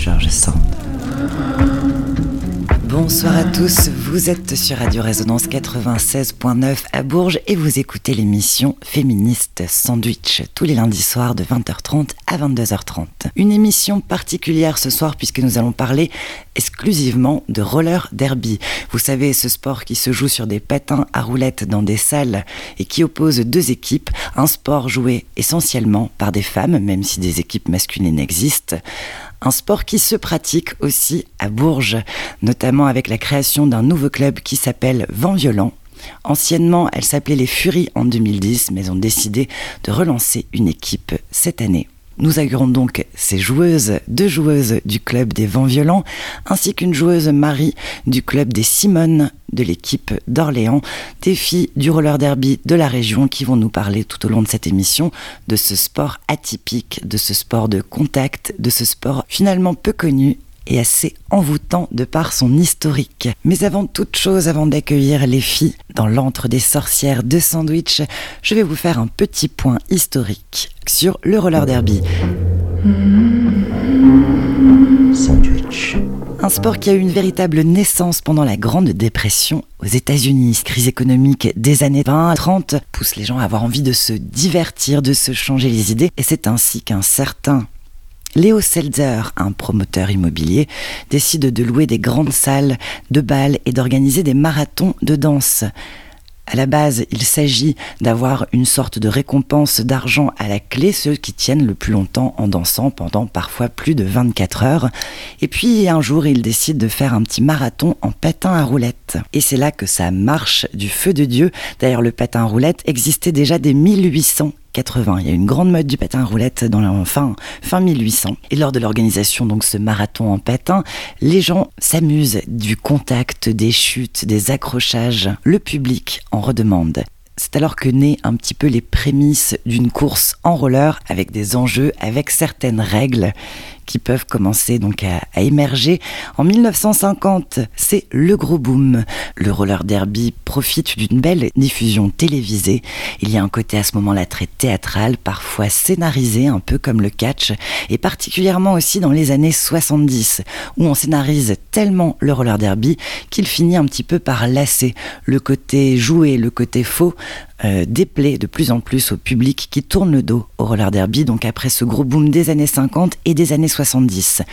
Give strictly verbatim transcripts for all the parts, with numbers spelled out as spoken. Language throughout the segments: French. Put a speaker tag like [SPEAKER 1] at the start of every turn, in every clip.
[SPEAKER 1] George Sand. Bonsoir à tous, vous êtes sur Radio Résonance quatre-vingt-seize point neuf à Bourges et vous écoutez l'émission Féministe Sandwich tous les lundis soirs de vingt heures trente à vingt-deux heures trente. Une émission particulière ce soir puisque nous allons parler exclusivement de roller derby. Vous savez, ce sport qui se joue sur des patins à roulettes dans des salles et qui oppose deux équipes, un sport joué essentiellement par des femmes, même si des équipes masculines existent. Un sport qui se pratique aussi à Bourges, notamment avec la création d'un nouveau club qui s'appelle Vent Violent. Anciennement, elle s'appelait les Furies en deux mille dix, mais ont décidé de relancer une équipe cette année. Nous accueillons donc ces joueuses, deux joueuses du club des Vents Violents, ainsi qu'une joueuse Marie du club des Simones de l'équipe d'Orléans, des filles du roller derby de la région qui vont nous parler tout au long de cette émission de ce sport atypique, de ce sport de contact, de ce sport finalement peu connu et assez envoûtant de par son historique. Mais avant toute chose, avant d'accueillir les filles dans l'antre des sorcières de Sandwich, je vais vous faire un petit point historique sur le roller derby. Sandwich. Un sport qui a eu une véritable naissance pendant la Grande Dépression aux États-Unis. Crise économique des années vingt à trente pousse les gens à avoir envie de se divertir, de se changer les idées. Et c'est ainsi qu'un certain Léo Seltzer, un promoteur immobilier, décide de louer des grandes salles de bal et d'organiser des marathons de danse. À la base, il s'agit d'avoir une sorte de récompense d'argent à la clé, ceux qui tiennent le plus longtemps en dansant pendant parfois plus de vingt-quatre heures. Et puis un jour, il décide de faire un petit marathon en patin à roulettes. Et c'est là que ça marche du feu de Dieu. D'ailleurs, le patin à roulettes existait déjà dès mille huit cent quatre-vingts. Il y a une grande mode du patin à roulettes dans la fin, fin mille huit cents. Et lors de l'organisation, donc ce marathon en patin, les gens s'amusent du contact, des chutes, des accrochages. Le public en redemande. C'est alors que naissent un petit peu les prémices d'une course en roller avec des enjeux, avec certaines règles qui peuvent commencer donc à, à émerger. En mille neuf cent cinquante, c'est le gros boom. Le roller derby profite d'une belle diffusion télévisée. Il y a un côté à ce moment-là très théâtral, parfois scénarisé, un peu comme le catch, et particulièrement aussi dans les années soixante-dix, où on scénarise tellement le roller derby qu'il finit un petit peu par lasser. Le côté joué, le côté faux, Euh, déplaît de plus en plus au public qui tourne le dos au roller derby, donc après ce gros boom des années cinquante et des années soixante-dix.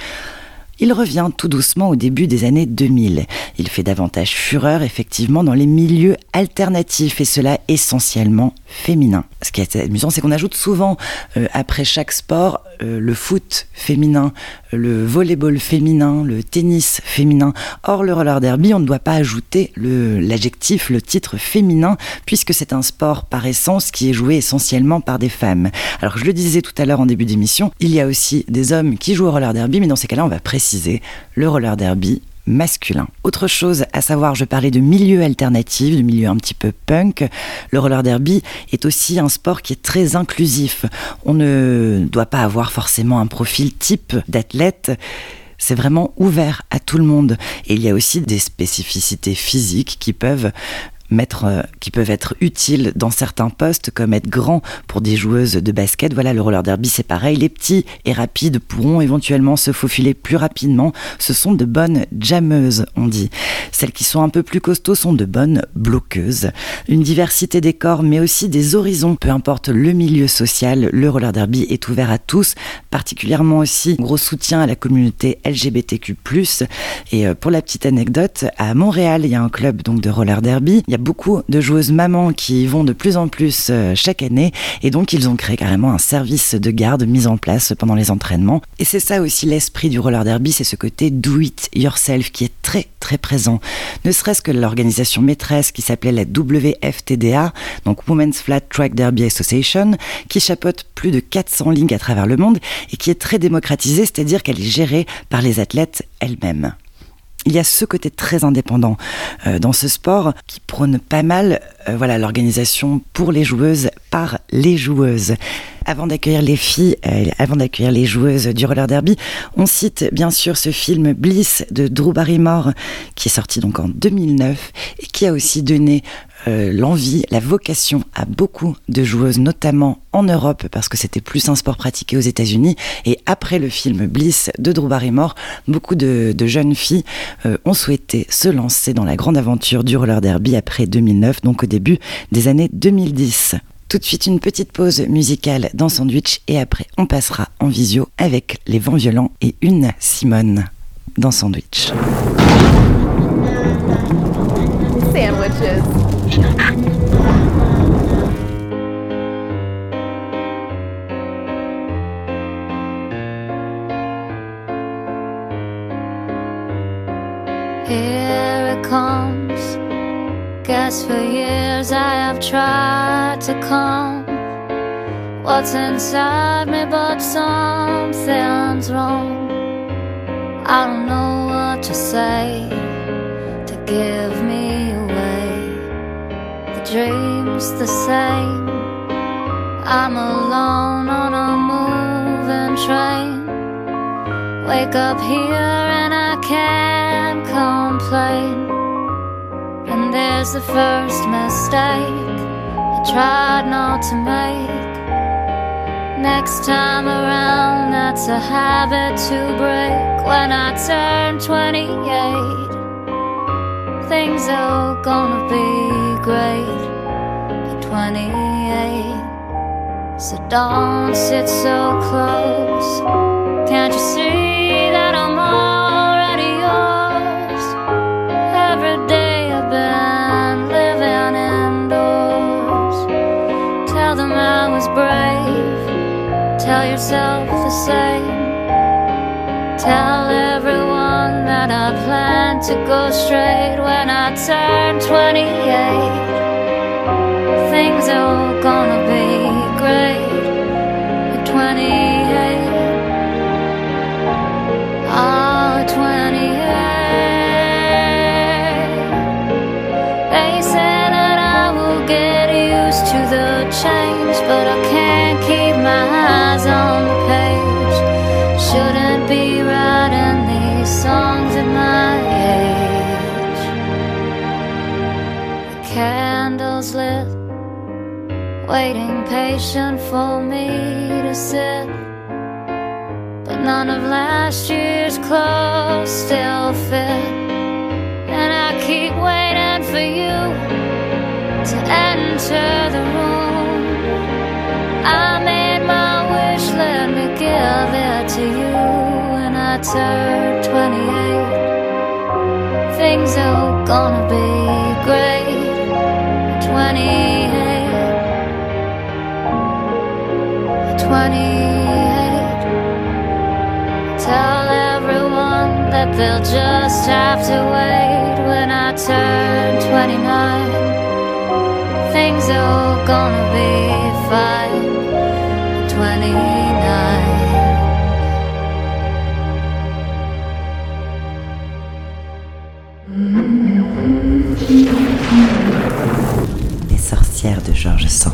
[SPEAKER 1] Il revient tout doucement au début des années deux mille. Il fait davantage fureur, effectivement, dans les milieux alternatifs, et cela essentiellement féminin. Ce qui est amusant, c'est qu'on ajoute souvent, euh, après chaque sport, euh, le foot féminin, le volleyball féminin, le tennis féminin. Or, le roller derby, on ne doit pas ajouter le, l'adjectif, le titre féminin, puisque c'est un sport par essence qui est joué essentiellement par des femmes. Alors, je le disais tout à l'heure en début d'émission, il y a aussi des hommes qui jouent au roller derby, mais dans ces cas-là, on va préciser le roller derby masculin. Autre chose à savoir, je parlais de milieu alternatif, de milieu un petit peu punk. Le roller derby est aussi un sport qui est très inclusif. On ne doit pas avoir forcément un profil type d'athlète. C'est vraiment ouvert à tout le monde. Et il y a aussi des spécificités physiques qui peuvent Mettre, euh, qui peuvent être utiles dans certains postes, comme être grand pour des joueuses de basket. Voilà, le roller derby, c'est pareil. Les petits et rapides pourront éventuellement se faufiler plus rapidement. Ce sont de bonnes jammeuses, on dit. Celles qui sont un peu plus costauds sont de bonnes bloqueuses. Une diversité des corps, mais aussi des horizons. Peu importe le milieu social, le roller derby est ouvert à tous, particulièrement aussi gros soutien à la communauté L G B T Q plus. Et euh, pour la petite anecdote, à Montréal, il y a un club donc de roller derby. Il y a beaucoup de joueuses mamans qui y vont de plus en plus euh, chaque année, et donc ils ont créé carrément un service de garde mis en place pendant les entraînements. Et c'est ça aussi l'esprit du roller derby, c'est ce côté do it yourself qui est très très présent. Ne serait-ce que l'organisation maîtresse qui s'appelait la W F T D A, donc Women's Flat Track Derby Association, qui chapeaute plus de quatre cents ligues à travers le monde et qui est très démocratisée, c'est-à-dire qu'elle est gérée par les athlètes elles-mêmes. Il y a ce côté très indépendant euh, dans ce sport qui prône pas mal euh, voilà, l'organisation pour les joueuses par les joueuses. Avant d'accueillir les filles, euh, avant d'accueillir les joueuses du roller derby, on cite bien sûr ce film Bliss de Drew Barrymore qui est sorti donc en deux mille neuf et qui a aussi donné euh, l'envie, la vocation à beaucoup de joueuses, notamment en Europe, parce que c'était plus un sport pratiqué aux États-Unis. Et après le film Bliss de Drew Barrymore, beaucoup de, de jeunes filles euh, ont souhaité se lancer dans la grande aventure du roller derby après deux mille neuf, donc au début des années deux mille dix. Tout de suite, une petite pause musicale dans Sandwich et après, on passera en visio avec les Vents Violents et une Simone dans Sandwich.
[SPEAKER 2] Sandwiches.
[SPEAKER 3] Here it comes. Guess for years I have tried to calm what's inside me, but something's wrong. I don't know what to say to give me away. The dream's the same. I'm alone on a moving train. Wake up here and I can't complain. And there's the first mistake I tried not to make. Next time around, that's a habit to break. When I turn twenty-eight, things are gonna be great. At twenty-eight, so don't sit so close. Can't you see that I'm already yours? Every day I've been living indoors. Tell them I was brave. Tell yourself the same. Tell everyone that I plan to go straight. When I turn twenty-eight, things are gonna be great. At twenty-eight, oh, twenty-eight. They say that I will get used to the change, but I can't keep my eyes on the page. Shouldn't be writing these songs at my age. The candle's lit, waiting patient for me to sit. But none of last year's clothes still fit. And I keep waiting for you to enter the room. I made my wish, let me give it to you. When I turn twenty-eight, things are gonna be great. twenty-eight, twenty-eight. Tell everyone that they'll just have to wait. When I turn twenty-nine, things are gonna be fine. twenty-nine.
[SPEAKER 1] Les sorcières de George Sand.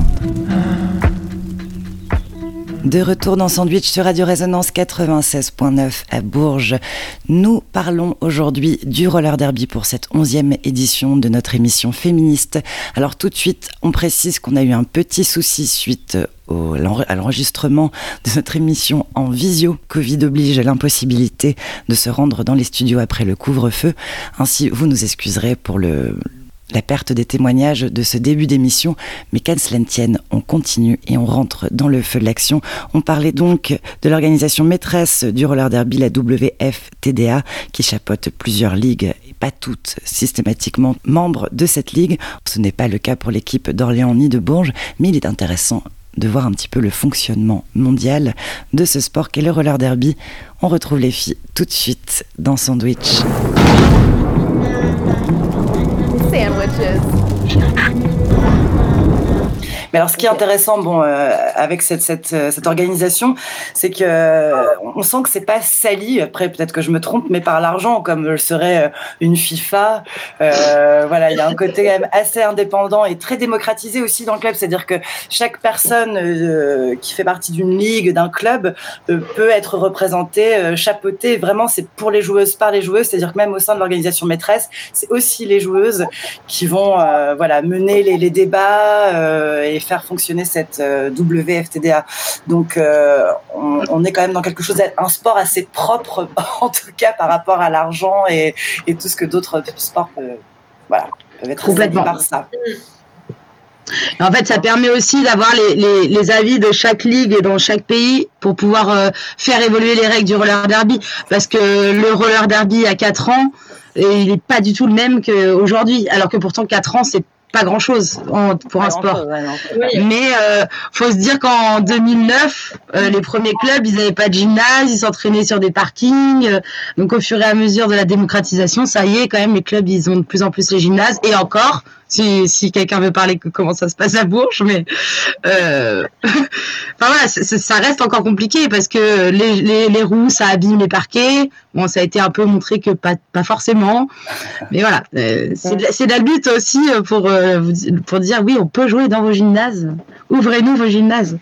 [SPEAKER 1] De retour dans Sandwich sur Radio Résonance quatre-vingt-seize neuf à Bourges. Nous parlons aujourd'hui du roller derby pour cette onzième édition de notre émission féministe. Alors tout de suite, on précise qu'on a eu un petit souci suite au, à l'enregistrement de notre émission en visio. Covid oblige, l'impossibilité de se rendre dans les studios après le couvre-feu. Ainsi, vous nous excuserez pour le... la perte des témoignages de ce début d'émission, mais qu'à cela ne tienne, on continue et on rentre dans le feu de l'action. On parlait donc de l'organisation maîtresse du roller derby, la W F T D A, qui chapeaute plusieurs ligues, et pas toutes systématiquement membres de cette ligue. Ce n'est pas le cas pour l'équipe d'Orléans ni de Bourges, mais il est intéressant de voir un petit peu le fonctionnement mondial de ce sport qu'est le roller derby. On retrouve les filles tout de suite dans Sandwich.
[SPEAKER 2] Sandwiches.
[SPEAKER 1] Mais alors, ce qui est intéressant, bon, euh, avec cette, cette, cette organisation, c'est que euh, on sent que c'est pas sali. Après, peut-être que je me trompe, mais par l'argent, comme le serait une FIFA. Euh, voilà, il y a un côté quand même assez indépendant et très démocratisé aussi dans le club. C'est-à-dire que chaque personne euh, qui fait partie d'une ligue, d'un club, euh, peut être représentée, euh, chapeautée. Vraiment, c'est pour les joueuses, par les joueuses. C'est-à-dire que même au sein de l'organisation maîtresse, c'est aussi les joueuses qui vont, euh, voilà, mener les, les débats euh, et faire fonctionner cette euh, W F T D A. Donc, euh, on, on est quand même dans quelque chose, un sport assez propre, en tout cas par rapport à l'argent et, et tout ce que d'autres sports peuvent, voilà, peuvent être salis par ça.
[SPEAKER 4] En fait, ça permet aussi d'avoir les, les, les avis de chaque ligue et dans chaque pays pour pouvoir euh, faire évoluer les règles du roller derby. Parce que le roller derby à quatre ans, et il n'est pas du tout le même qu'aujourd'hui. Alors que pourtant, quatre ans, c'est pas grand chose pour un sport. Ouais, oui. Mais euh, faut se dire qu'en deux mille neuf, euh, les premiers clubs, ils n'avaient pas de gymnase, ils s'entraînaient sur des parkings. Euh, donc au fur et à mesure de la démocratisation, ça y est, quand même, les clubs, ils ont de plus en plus les gymnases. Et encore, si, si quelqu'un veut parler de comment ça se passe à Bourges, mais euh, enfin voilà, c- c- ça reste encore compliqué parce que les, les, les roues, ça abîme les parquets. Bon, ça a été un peu montré que pas, pas forcément, mais voilà, euh, c'est, de, c'est de la lutte aussi pour euh, pour dire oui, on peut jouer dans vos gymnases. Ouvrez-nous vos gymnases.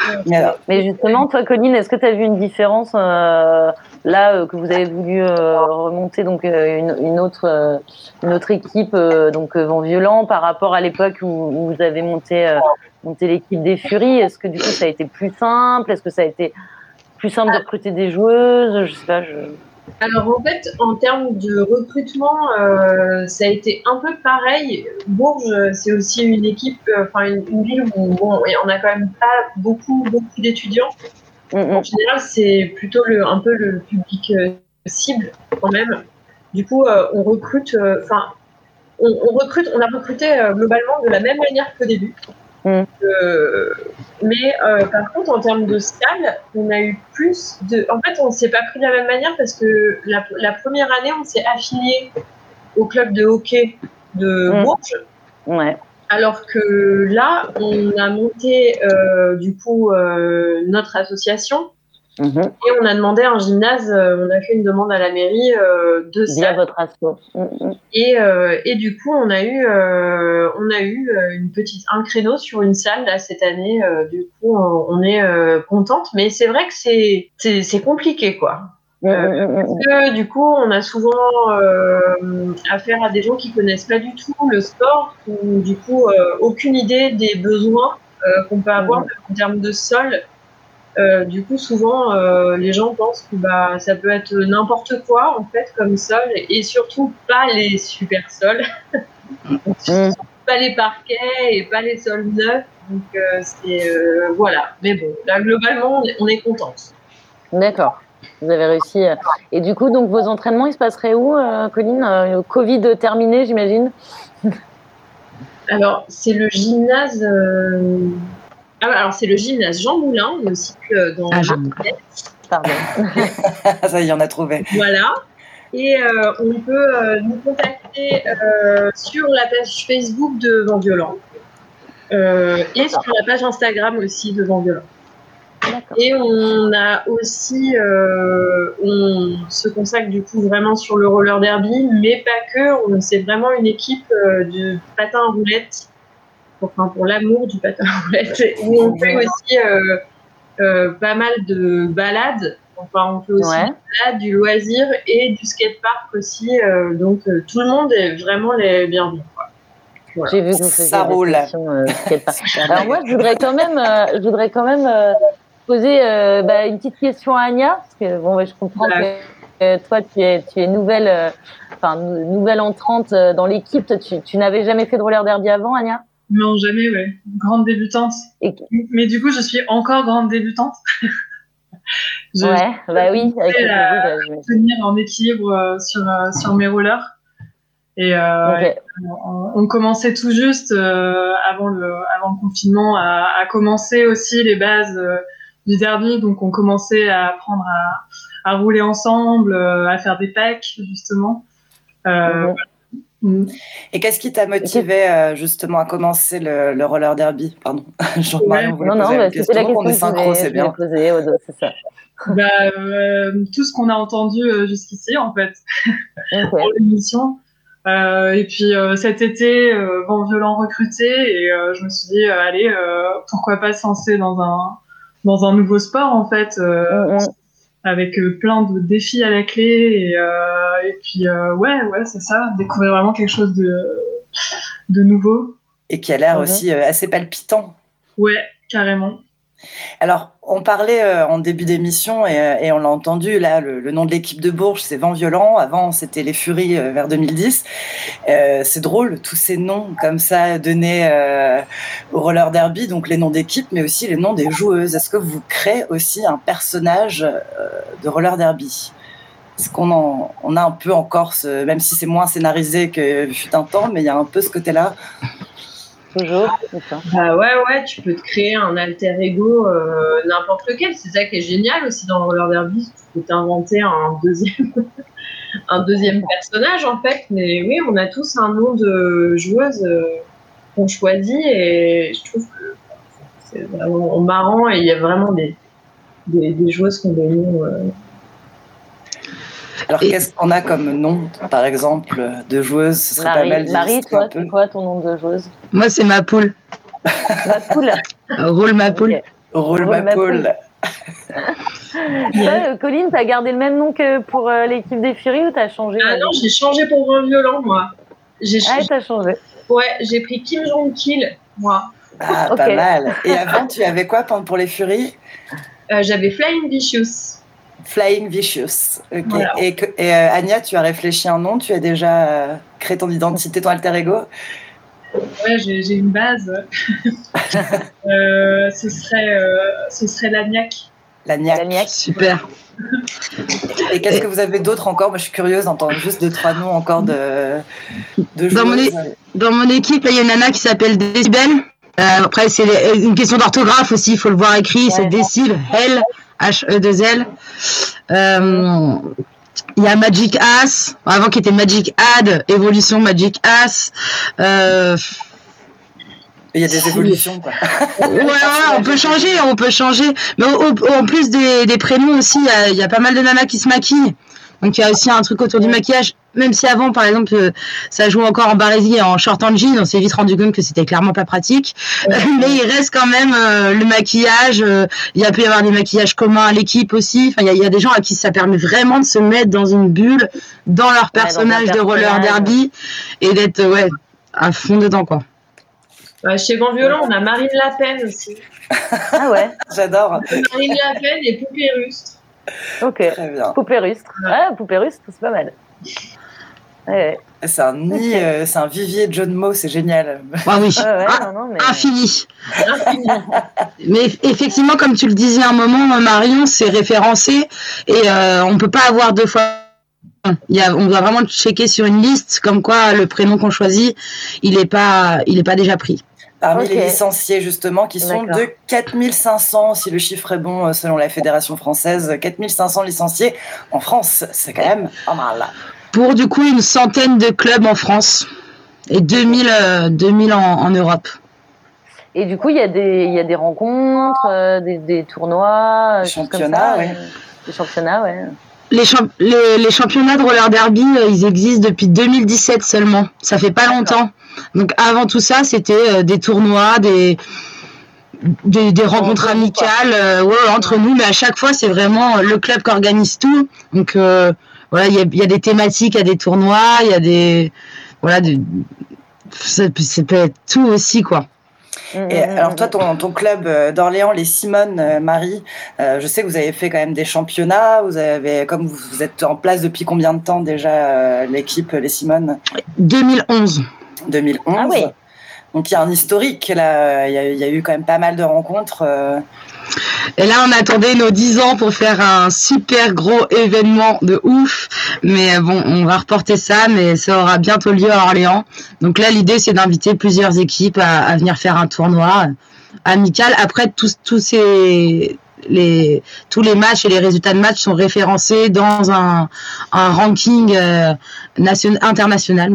[SPEAKER 5] Mais justement, toi, Colline, est-ce que tu as vu une différence euh, là euh, que vous avez voulu euh, remonter donc euh, une, une autre euh, une autre équipe euh, donc euh, Vent Violent par rapport à l'époque où, où vous avez monté euh, monté l'équipe des Furies? Est-ce que du coup ça a été plus simple? Est-ce que ça a été plus simple de recruter des joueuses? Je sais pas. Je...
[SPEAKER 6] Alors en fait, en termes de recrutement, euh, ça a été un peu pareil. Bourges, c'est aussi une équipe, enfin euh, une, une ville où bon, on n'a quand même pas beaucoup beaucoup d'étudiants. Mm-hmm. En général, c'est plutôt le, un peu le public euh, cible quand même. Du coup, euh, on recrute, enfin, euh, on, on recrute, on a recruté euh, globalement de la même manière qu'au début. Mm. Euh, mais euh, par contre, en termes de salle, on a eu plus de. En fait, on ne s'est pas pris de la même manière parce que la, la première année, on s'est affilié au club de hockey de mm. Bourges.
[SPEAKER 5] Ouais.
[SPEAKER 6] Alors que là, on a monté euh, du coup euh, notre association. Mmh. Et on a demandé un gymnase, euh, on a fait une demande à la mairie euh, de ça.
[SPEAKER 5] Via votre asso.
[SPEAKER 6] Mmh. Et, euh, et du coup, on a eu, euh, on a eu une petite, un créneau sur une salle là, cette année. Euh, du coup, on, on est euh, contente. Mais c'est vrai que c'est, c'est, c'est compliqué, quoi. Mmh. Euh, parce que du coup, on a souvent euh, affaire à des gens qui connaissent pas du tout le sport, ou du coup, euh, aucune idée des besoins euh, qu'on peut avoir mmh. en termes de sol. Euh, du coup, souvent, euh, les gens pensent que bah, ça peut être n'importe quoi, en fait, comme sol, et surtout pas les super sols. Donc, mmh. Pas les parquets et pas les sols neufs. Donc, euh, c'est... Euh, voilà. Mais bon, là, globalement, on est, on est contente.
[SPEAKER 5] D'accord. Vous avez réussi. Et du coup, donc, vos entraînements, ils se passeraient où, euh, Colline? euh, Covid terminé, j'imagine?
[SPEAKER 6] Alors, c'est le gymnase... Euh... Ah, alors, c'est le gymnase Jean Moulin, on est aussi euh, dans
[SPEAKER 4] ah,
[SPEAKER 6] le
[SPEAKER 5] Pardon.
[SPEAKER 1] Ça y est, on a trouvé.
[SPEAKER 6] Voilà. Et euh, on peut euh, nous contacter euh, sur la page Facebook de Vent Violent euh, et sur la page Instagram aussi de Vent Violent. D'accord. Et on a aussi, euh, on se consacre du coup vraiment sur le roller derby, mais pas que. On, c'est vraiment une équipe euh, de patin à roulettes. Enfin, pour l'amour du patin à roulettes, où on fait aussi euh, euh, pas mal de balades. Enfin, on fait aussi ouais. des balades, du loisir et du skatepark aussi. Euh, donc, euh, tout le monde est vraiment les bienvenus.
[SPEAKER 5] Voilà. J'ai vu que vous faisiez
[SPEAKER 1] ça roule.
[SPEAKER 5] Euh, skatepark. Alors moi, je voudrais quand même, euh, je voudrais quand même euh, poser euh, bah, une petite question à Anya, parce que bon, ouais, je comprends ouais. que euh, toi, tu es, tu es nouvelle, euh, enfin nouvelle entrante dans l'équipe. Tu, tu n'avais jamais fait de roller derby avant, Anya?
[SPEAKER 7] Non, jamais, ouais. Grande débutante. Et... Mais du coup, je suis encore grande débutante.
[SPEAKER 5] je, ouais, je bah oui. Avec le
[SPEAKER 7] à
[SPEAKER 5] COVID,
[SPEAKER 7] tenir en équilibre euh, sur, euh, sur mes rollers. Et, euh, okay. et on, on commençait tout juste, euh, avant, le, avant le confinement, à, à commencer aussi les bases euh, du derby. Donc, on commençait à apprendre à, à rouler ensemble, euh, à faire des packs, justement. Euh, mm-hmm.
[SPEAKER 1] Mmh. Et qu'est-ce qui t'a motivé euh, justement à commencer le, le roller derby? Pardon,
[SPEAKER 5] Jean-Marion voulait poser la question. La question on est synchro, c'est bien. Poser, c'est ça.
[SPEAKER 7] Bah, euh, tout ce qu'on a entendu euh, jusqu'ici, en fait, okay. pour l'émission. Euh, et puis euh, cet été, euh, Vent Violent recruté, et euh, je me suis dit, euh, allez, euh, pourquoi pas se lancer dans un dans un nouveau sport, en fait, euh, mm-hmm. avec euh, plein de défis à la clé, et, euh, et puis euh, ouais, ouais, c'est ça, découvrir vraiment quelque chose de de nouveau.
[SPEAKER 1] Et qui a l'air mm-hmm. aussi euh, assez palpitant.
[SPEAKER 7] Ouais, carrément.
[SPEAKER 1] Alors, on parlait euh, en début d'émission et, euh, et on l'a entendu, là, le, le nom de l'équipe de Bourges, c'est Vent Violent. Avant, c'était les Furies euh, vers deux mille dix. Euh, c'est drôle, tous ces noms comme ça donnés euh, au roller derby, donc les noms d'équipe, mais aussi les noms des joueuses. Est-ce que vous créez aussi un personnage euh, de roller derby? Est-ce qu'on en, on a un peu encore, ce, même si c'est moins scénarisé que fut un temps, mais il y a un peu ce côté-là?
[SPEAKER 5] Toujours.
[SPEAKER 6] Bah ouais, ouais, tu peux te créer un alter ego, euh, n'importe lequel. C'est ça qui est génial aussi dans le roller derby. Tu peux t'inventer un deuxième, un deuxième personnage en fait. Mais oui, on a tous un nom de joueuse euh, qu'on choisit et je trouve que c'est vraiment marrant et il y a vraiment des, des, des joueuses qui ont des noms. Euh,
[SPEAKER 1] Alors, et qu'est-ce qu'on a comme nom, par exemple, de joueuse? Ce serait
[SPEAKER 5] Marie,
[SPEAKER 1] pas mal
[SPEAKER 5] Marie, toi, c'est quoi ton nom de joueuse?
[SPEAKER 4] Moi, c'est ma poule.
[SPEAKER 5] Ma poule.
[SPEAKER 4] Roule ma poule.
[SPEAKER 1] Okay. Roule ma, ma poule.
[SPEAKER 5] Toi, Colline, t'as gardé le même nom que pour euh, l'équipe des Furies ou t'as changé?
[SPEAKER 6] Ah non, j'ai changé pour Vent Violent, moi.
[SPEAKER 5] J'ai ah, ch... t'as changé.
[SPEAKER 6] Ouais, j'ai pris Kim Jong-Kil, moi.
[SPEAKER 1] Ah, okay. Pas mal. Et avant, tu avais quoi pour les Furies?
[SPEAKER 6] euh, J'avais Flying Vicious.
[SPEAKER 1] Flying Vicious. Okay. Voilà. Et, et euh, Anya, tu as réfléchi un nom? Tu as déjà euh, créé ton identité, ton alter ego?
[SPEAKER 7] Ouais, j'ai, j'ai une base. euh, ce serait, euh, ce serait l'Agnac.
[SPEAKER 1] L'Agnac.
[SPEAKER 5] L'Agnac.
[SPEAKER 1] Super. Et qu'est-ce que vous avez d'autre encore? Moi, je suis curieuse d'entendre juste deux, trois noms encore de, de joueuses.
[SPEAKER 4] Dans mon, é- dans mon équipe, il y a une nana qui s'appelle Décibel. Euh, après, c'est une question d'orthographe aussi, il faut le voir écrit. Ouais, c'est Décibel, L, H E deux L. Euh, il y a Magic Ass, avant qui était Magic Ad, évolution Magic Ass. Euh,
[SPEAKER 1] il y a des évolutions, quoi.
[SPEAKER 4] Ouais, ouais, on peut changer, on peut changer. Mais au, au, en plus des, des prénoms aussi, il y, a, il y a pas mal de nanas qui se maquillent. Donc il y a aussi un truc autour du maquillage. Même si avant, par exemple, ça joue encore en barésie et en short en jean, on s'est vite rendu compte que c'était clairement pas pratique. Ouais. Mais il reste quand même euh, le maquillage. Euh, il y a peut y avoir des maquillages communs à l'équipe aussi. Enfin, il y a, il y a des gens à qui ça permet vraiment de se mettre dans une bulle, dans leur personnage ouais, dans de roller derby et d'être ouais à fond dedans, quoi.
[SPEAKER 6] Euh, chez Vent Violent, on a Marine Le Pen aussi.
[SPEAKER 5] Ah ouais,
[SPEAKER 1] j'adore.
[SPEAKER 6] Marine Le Pen et Poupée Rustre.
[SPEAKER 5] Ok, Poupée Rustre. Ah, Poupée Rustre, c'est pas mal. Ouais.
[SPEAKER 1] C'est un nid, okay. euh, c'est un vivier de jeux de mots, c'est génial.
[SPEAKER 4] Ah oui,
[SPEAKER 5] ah ouais,
[SPEAKER 4] ah,
[SPEAKER 5] non, non, mais...
[SPEAKER 4] infini. Mais effectivement, comme tu le disais un moment, Marion, c'est référencé et euh, on peut pas avoir deux fois. Il y a, on doit vraiment checker sur une liste comme quoi le prénom qu'on choisit, il est pas, il est pas déjà pris.
[SPEAKER 1] Parmi okay. les licenciés, justement, qui sont D'accord. de quatre mille cinq cents, si le chiffre est bon, selon la Fédération française, quatre mille cinq cents licenciés en France. C'est quand même pas mal.
[SPEAKER 4] Pour, du coup, une centaine de clubs en France et deux mille, euh, deux mille en, en Europe.
[SPEAKER 5] Et du coup, il y a des, il y a des rencontres, euh, des, des tournois,
[SPEAKER 1] des championnats,
[SPEAKER 5] ouais. Des championnats, ouais.
[SPEAKER 4] Les, champ- les, les championnats de roller derby, ils existent depuis deux mille dix-sept seulement. Ça fait pas longtemps. Donc avant tout ça, c'était euh, des tournois, des des, des rencontres amicales euh, ouais, entre nous. Mais à chaque fois, c'est vraiment le club qui organise tout. Donc euh, voilà, il y a, y a des thématiques, il y a des tournois, il y a des voilà, des, ça, ça peut être tout aussi, quoi.
[SPEAKER 1] Et alors toi, ton, ton club d'Orléans, les Simones, euh, Marie, euh, je sais que vous avez fait quand même des championnats. Vous avez, comme vous, vous êtes en place depuis combien de temps déjà euh, l'équipe les Simones?
[SPEAKER 4] deux mille onze.
[SPEAKER 1] deux mille onze.
[SPEAKER 5] Ah oui.
[SPEAKER 1] Donc il y a un historique là. Il y a, il y a eu quand même pas mal de rencontres. Euh...
[SPEAKER 4] Et là, on attendait nos dix ans pour faire un super gros événement de ouf. Mais bon, on va reporter ça, mais ça aura bientôt lieu à Orléans. Donc là, l'idée, c'est d'inviter plusieurs équipes à, à venir faire un tournoi amical. Après, tous, tous ces... Les, tous les matchs et les résultats de matchs sont référencés dans un, un ranking euh, nation, international même.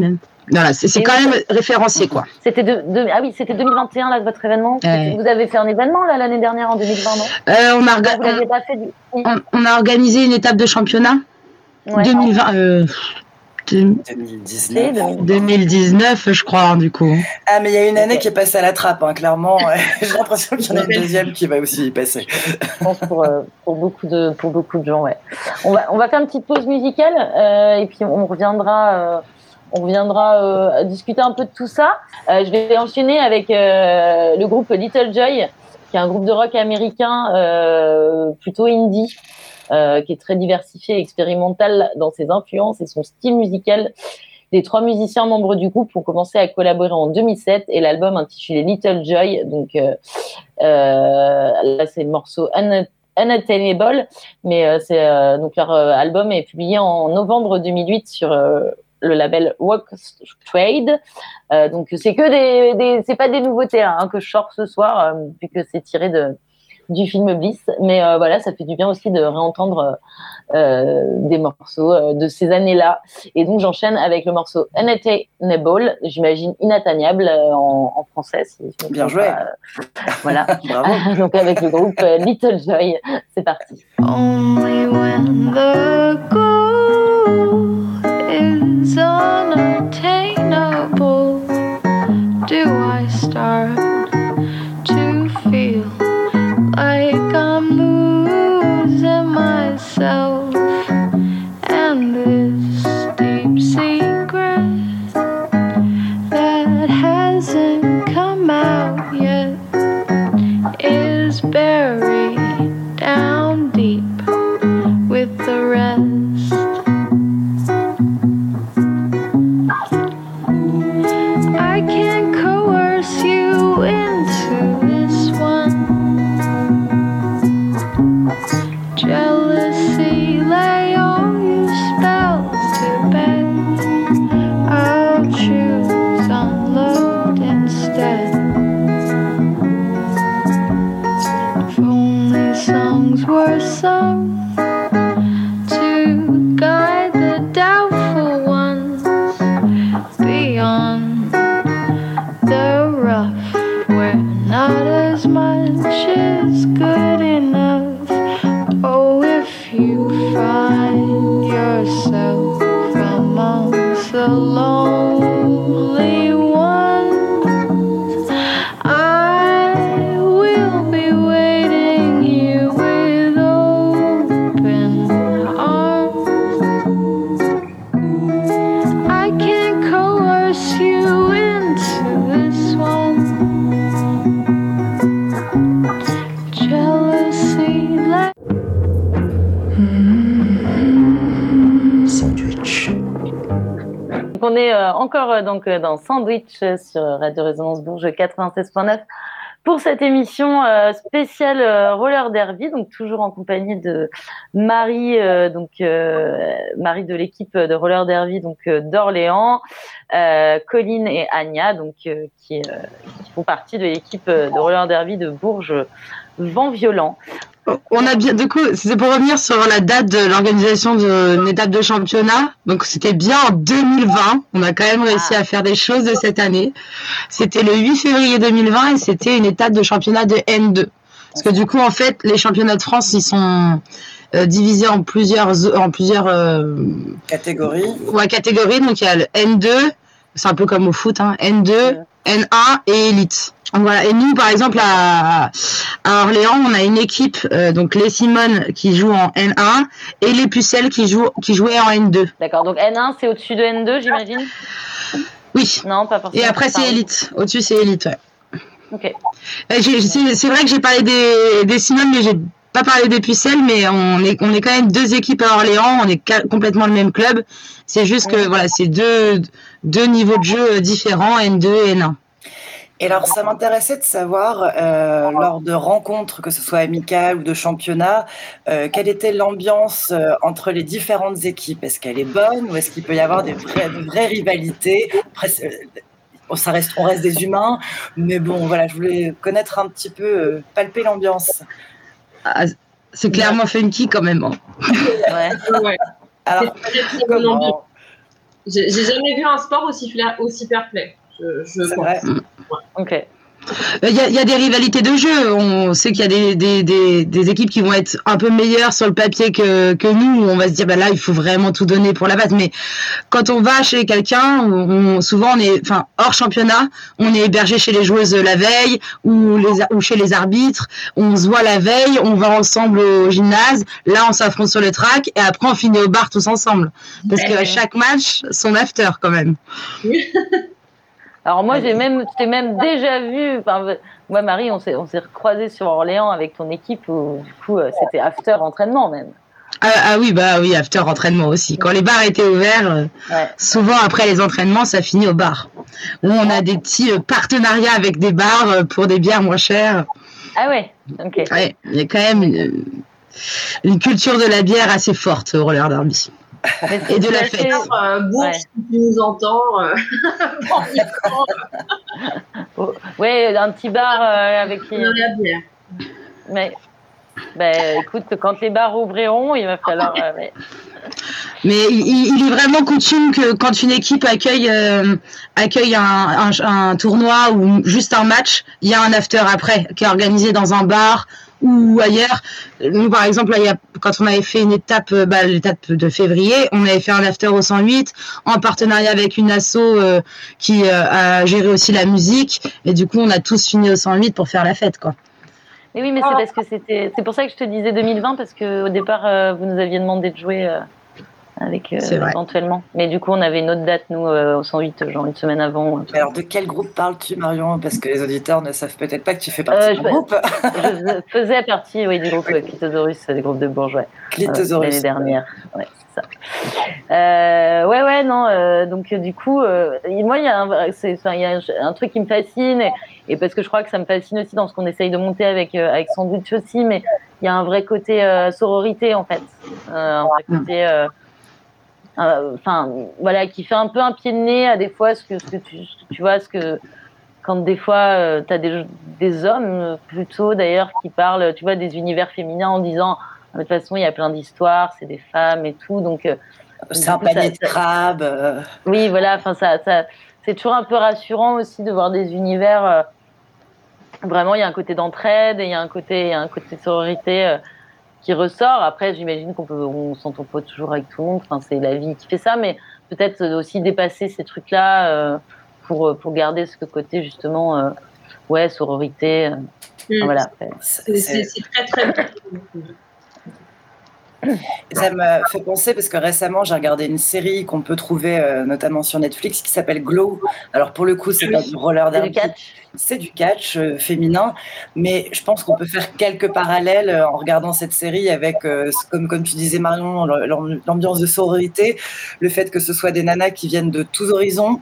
[SPEAKER 4] Voilà, c'est, c'est quand même référencié, quoi.
[SPEAKER 5] C'était de, de, ah oui, c'était deux mille vingt et un, là, votre événement. Ouais. Vous avez fait un événement, là, l'année dernière, en deux mille vingt, non
[SPEAKER 4] euh, on, a orga-
[SPEAKER 5] vous l'aviez pas fait du...
[SPEAKER 4] on, on a organisé une étape de championnat. Ouais. deux mille vingt... Euh,
[SPEAKER 1] deux mille dix-neuf.
[SPEAKER 4] deux mille dix-neuf, je crois, hein, du coup.
[SPEAKER 1] Ah, mais il y a une année okay. qui est passée à la trappe, hein, clairement. J'ai l'impression qu'il y en a une deuxième qui va aussi y passer.
[SPEAKER 5] Je pense pour, euh, pour, beaucoup, de, pour beaucoup de gens, ouais. On va, on va faire une petite pause musicale euh, et puis on reviendra... Euh, On reviendra euh, discuter un peu de tout ça. Euh, je vais enchaîner avec euh, le groupe Little Joy, qui est un groupe de rock américain euh, plutôt indie, euh, qui est très diversifié et expérimental dans ses influences et son style musical. Les trois musiciens membres du groupe ont commencé à collaborer en deux mille sept et l'album intitulé Little Joy, donc euh, euh, là c'est le morceau Un- Unattainable, mais euh, c'est euh, donc leur euh, album est publié en novembre deux mille huit sur euh, le label Rock Trade. Euh, donc c'est que des, des c'est pas des nouveautés hein, que je sors ce soir euh, vu que c'est tiré de du film Bliss, mais euh, voilà, ça fait du bien aussi de réentendre euh, des morceaux euh, de ces années-là. Et donc j'enchaîne avec le morceau Unattainable, j'imagine inatteignable euh, en, en français. Si
[SPEAKER 1] bien joué.
[SPEAKER 5] Pas, euh, voilà. Donc avec le groupe euh, Little Joy, c'est parti.
[SPEAKER 3] Only when the goal is unattainable do I start to feel like I'm losing myself, and this deep secret that hasn't come out yet is buried down deep with the rest. I can't coerce you into this one. Jealousy, lay all your spells to bed. I'll choose unload instead. If only songs were sung to guide the doubtful ones beyond the rough, where not as much is good enough. Oh, if you find yourself amongst the lonely ones, I will be waiting here with open arms. I can't coerce you into this one. Jealousy, let
[SPEAKER 1] Sandwich.
[SPEAKER 5] Donc on est euh, encore euh, donc euh, dans Sandwich euh, sur Radio Résonance Bourges quatre-vingt-seize neuf pour cette émission euh, spéciale euh, roller derby, donc toujours en compagnie de Marie, euh, donc euh, Marie de l'équipe de roller derby donc euh, d'Orléans, euh, Colline et Anya donc euh, qui, euh, qui font partie de l'équipe euh, de roller derby de Bourges Vent Violent.
[SPEAKER 4] On a bien, du coup, c'était pour revenir sur la date de l'organisation d'une étape de championnat. Donc, c'était bien en deux mille vingt. On a quand même réussi ah. à faire des choses de cette année. C'était le huit février deux mille vingt et c'était une étape de championnat de N deux. Parce que du coup, en fait, les championnats de France, ils sont euh, divisés en plusieurs, en plusieurs euh,
[SPEAKER 1] catégories.
[SPEAKER 4] Ouais, catégories. Donc, il y a le N deux. C'est un peu comme au foot, hein. N deux, ouais. N un et Elite. Donc voilà. Et nous, par exemple, à, à Orléans, on a une équipe, euh, donc les Simone qui joue en N un et les Pucelles qui jouent, qui jouaient en N deux.
[SPEAKER 5] D'accord. Donc N un, c'est au-dessus de N deux, j'imagine.
[SPEAKER 4] Oui.
[SPEAKER 5] Non, pas forcément.
[SPEAKER 4] Et après, c'est Elite. Au-dessus, c'est Elite, ouais.
[SPEAKER 5] Ok.
[SPEAKER 4] J'ai, c'est, c'est vrai que j'ai parlé des, des Simone, mais j'ai pas parlé des Pucelles, mais on est, on est quand même deux équipes à Orléans. On est complètement le même club. C'est juste que, voilà, c'est deux, deux niveaux de jeu différents, N deux et N un.
[SPEAKER 1] Et alors, ça m'intéressait de savoir, euh, lors de rencontres, que ce soit amicales ou de championnats, euh, quelle était l'ambiance euh, entre les différentes équipes. Est-ce qu'elle est bonne ou est-ce qu'il peut y avoir des vraies, de vraies rivalités? Après, euh, ça reste, on reste des humains, mais bon, voilà, je voulais connaître un petit peu, euh, palper l'ambiance.
[SPEAKER 4] Ah, c'est clairement funky quand même. Hein.
[SPEAKER 5] Ouais.
[SPEAKER 1] Alors, comment?
[SPEAKER 6] J'ai, j'ai jamais vu un sport aussi, fla- aussi fair play. Je, je
[SPEAKER 1] C'est
[SPEAKER 6] pense.
[SPEAKER 1] vrai.
[SPEAKER 5] Ouais. Ok.
[SPEAKER 4] Il y, a, il y a des rivalités de jeu. On sait qu'il y a des, des, des, des équipes qui vont être un peu meilleures sur le papier que, que nous. On va se dire, bah là, il faut vraiment tout donner pour la base. Mais quand on va chez quelqu'un, on, souvent, on est, enfin, hors championnat, on est hébergé chez les joueuses la veille ou, les, ou chez les arbitres. On se voit la veille, on va ensemble au gymnase. Là, on s'affronte sur le track et après, on finit au bar tous ensemble. Parce qu'à chaque match, son after quand même.
[SPEAKER 5] Alors moi, j'ai même, je t'ai même déjà vu. Enfin, moi, Marie, on s'est, on s'est recroisés sur Orléans avec ton équipe où du coup, c'était after entraînement même.
[SPEAKER 4] Ah, ah oui, bah oui, after entraînement aussi. Quand les bars étaient ouverts, euh,
[SPEAKER 5] Ouais.
[SPEAKER 4] souvent après les entraînements, ça finit au bar. Où on a des petits euh, partenariats avec des bars euh, pour des bières moins chères.
[SPEAKER 5] Ah ouais. Ok.
[SPEAKER 4] Ouais, il y a quand même une, une culture de la bière assez forte au roller derby.
[SPEAKER 5] Mais
[SPEAKER 4] Et de la
[SPEAKER 5] c'est
[SPEAKER 4] fête.
[SPEAKER 5] assez-
[SPEAKER 6] Euh, Bourges,
[SPEAKER 5] Ouais.
[SPEAKER 6] si tu nous entends. Euh... bon,
[SPEAKER 5] Oh, ouais, un petit bar euh, avec.
[SPEAKER 6] on a la bière.
[SPEAKER 5] Mais, ben, écoute, quand les bars ouvriront, il va falloir. euh, ouais.
[SPEAKER 4] Mais il, il est vraiment coutume que quand une équipe accueille, euh, accueille un, un, un tournoi ou juste un match, il y a un after après qui est organisé dans un bar ou ailleurs. Nous, par exemple, là, il y a, quand on avait fait une étape, bah, l'étape de février, on avait fait un after au cent huit en partenariat avec une asso euh, qui euh, a géré aussi la musique. Et du coup, on a tous fini au cent huit pour faire la fête, quoi.
[SPEAKER 5] Mais oui, mais c'est parce que c'était. C'est pour ça que je te disais deux mille vingt parce que au départ, euh, vous nous aviez demandé de jouer euh, avec euh,
[SPEAKER 4] C'est vrai.
[SPEAKER 5] éventuellement. Mais du coup, on avait une autre date nous euh, au cent huit, genre une semaine avant.
[SPEAKER 1] Mais alors, de quel groupe parles-tu, Marion? Parce que les auditeurs ne savent peut-être pas que tu fais partie
[SPEAKER 5] Euh,
[SPEAKER 1] d'un
[SPEAKER 5] je-
[SPEAKER 1] groupe.
[SPEAKER 5] Je faisais partie, oui, du groupe euh, Clitosaurus, des groupes de Bourges, ouais.
[SPEAKER 1] Clitosaurus.
[SPEAKER 5] L'année dernière, ouais, c'est ça. Euh, ouais, ouais, non. Euh, donc euh, du coup, euh, et moi, il y a un, c'est, enfin, il y a un, un truc qui me fascine, et, et parce que je crois que ça me fascine aussi dans ce qu'on essaye de monter avec euh, avec Sandwich aussi, mais il y a un vrai côté euh, sororité en fait, euh, un vrai côté, euh, enfin, euh, voilà, qui fait un peu un pied de nez à des fois ce que ce que tu, ce que tu vois, ce que quand des fois euh, tu as des, des hommes plutôt d'ailleurs qui parlent, tu vois, des univers féminins en disant de toute façon il y a plein d'histoires, c'est des femmes et tout, donc euh,
[SPEAKER 1] C'est un
[SPEAKER 5] du coup,
[SPEAKER 1] panier
[SPEAKER 5] ça-
[SPEAKER 1] de
[SPEAKER 5] ça-
[SPEAKER 1] crabes. euh,
[SPEAKER 5] oui, voilà, enfin ça, ça c'est toujours un peu rassurant aussi de voir des univers euh, vraiment il y a un côté d'entraide et il y a un côté il y a un côté de sororité euh, qui ressort. Après, j'imagine qu'on peut on s'entend pas toujours avec tout le monde, enfin c'est la vie qui fait ça, mais peut-être aussi dépasser ces trucs-là euh, pour pour garder ce côté justement euh, ouais, sororité euh,
[SPEAKER 6] Mm.
[SPEAKER 5] voilà. Après.
[SPEAKER 6] C'est, c'est, c'est très très bien.
[SPEAKER 1] Ça me fait penser parce que récemment j'ai regardé une série qu'on peut trouver euh, notamment sur Netflix qui s'appelle Glow. Alors pour le coup c'est pas du roller
[SPEAKER 5] C'est du
[SPEAKER 1] derby,
[SPEAKER 5] catch.
[SPEAKER 1] c'est du catch euh, féminin, mais je pense qu'on peut faire quelques parallèles euh, en regardant cette série avec, euh, comme comme tu disais Marion, l'am- l'ambiance de sororité, le fait que ce soit des nanas qui viennent de tous horizons.